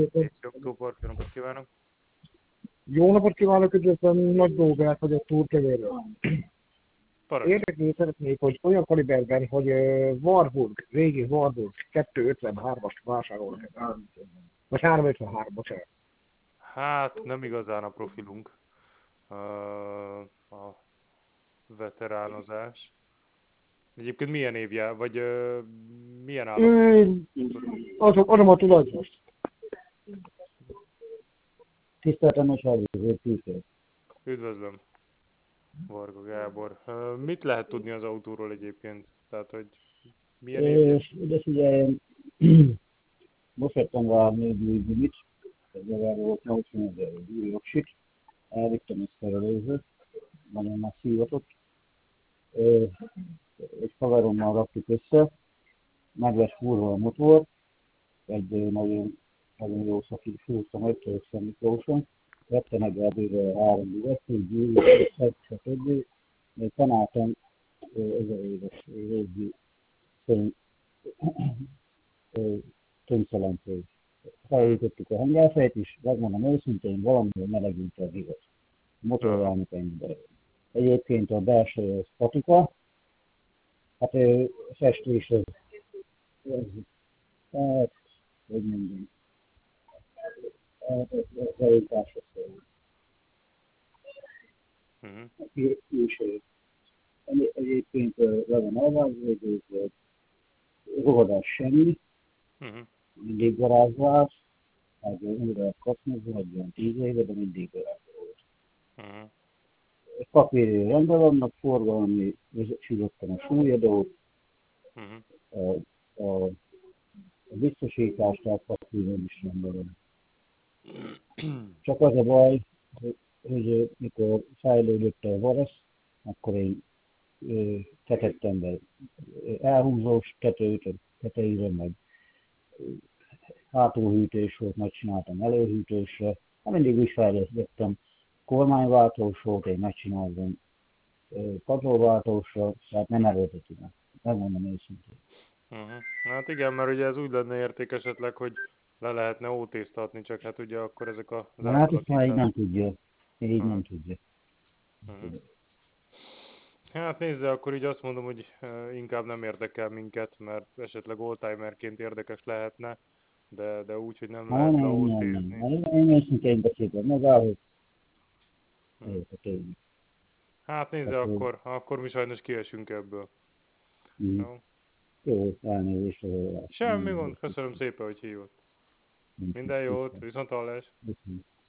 Szép október, jó napot kívánok! Jó napot kívánok, üdvözlöm, Nagy Dolgát vagyok Túrkövéről. Parancsolj! Érdekli szeretnék, hogy olyan kaliberben, hogy Warburg, régi Warburg 253-ast vásárolnak. Vagy 353, bocsánat. Hát nem igazán a profilunk a veteránozás. Egyébként milyen évjel, vagy milyen állapotban? Adom a tulajdonost. Tiszteltem és előző tűző. Üdvözlöm, Varga Gábor. Mit lehet tudni az autóról egyébként? Tehát, hogy milyen évjel? De figyelj, most vettem rá még új gumit, ez volt 80 000 új jogsit, elvittem egy szerelőzőt, nagyon masszívatot, egy haverommal raktuk össze, meg lesz fúrva a motor, egy nagyon jó szakít fúrtam, egy törökszem Miklóson, vettem egy előre 3 üvegtől, gyűrűt, stb. Még tanáltam 1000 éves régi tönszelencét. Felültöttük a hangárfejt is, megmondom őszintén, valamivel melegült a vigat. Motorrának ennyibe. Egyébként a belső az patika, hát festés az hát, hogy mondjam, az elításra szól. Külső. Egyébként le van alvázvédőzve, rohadás semmi, mindig garázsvás, hát újra kapnozva, egy olyan 10 éve, de mindig garázsva volt. Papírja rendben vannak, forgalmi, csillottam a súlyadót, a biztosítást, tehát papírja is rendben van. Csak az a baj, hogy mikor fejlődött a varasz, akkor én tetettem be elhúzós tetejére, meg hátulhűtés volt, megcsináltam előhűtésre, hát mindig is fejlesztettem. Kormányváltós volt, én megcsináltam padlóváltósra, tehát nem erőlteti meg. Megmondom őszintén. Hát igen, mert ugye ez úgy lenne érték esetleg, hogy le lehetne ótéztatni, csak hát ugye akkor ezek az hát ezt már így nem tudja. Így nem tudja. Hát nézze, akkor így azt mondom, hogy inkább nem érdekel minket, mert esetleg oldtimerként érdekes lehetne, de úgy, hogy nem lehet leótézni. Én őszintén beszéltem, megállok. Hát nézze, akkor mi sajnos kiesünk ebből. Jó, elnézést. Semmi gond, köszönöm szépen, hogy hívott. Minden jót, viszonthallás.